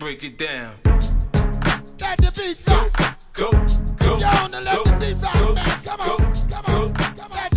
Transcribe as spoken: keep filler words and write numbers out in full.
break it down. Let the beat drop. Go, go, You're on the let go, the beat drop, go, man. Come go, on, come on, go, come on. Let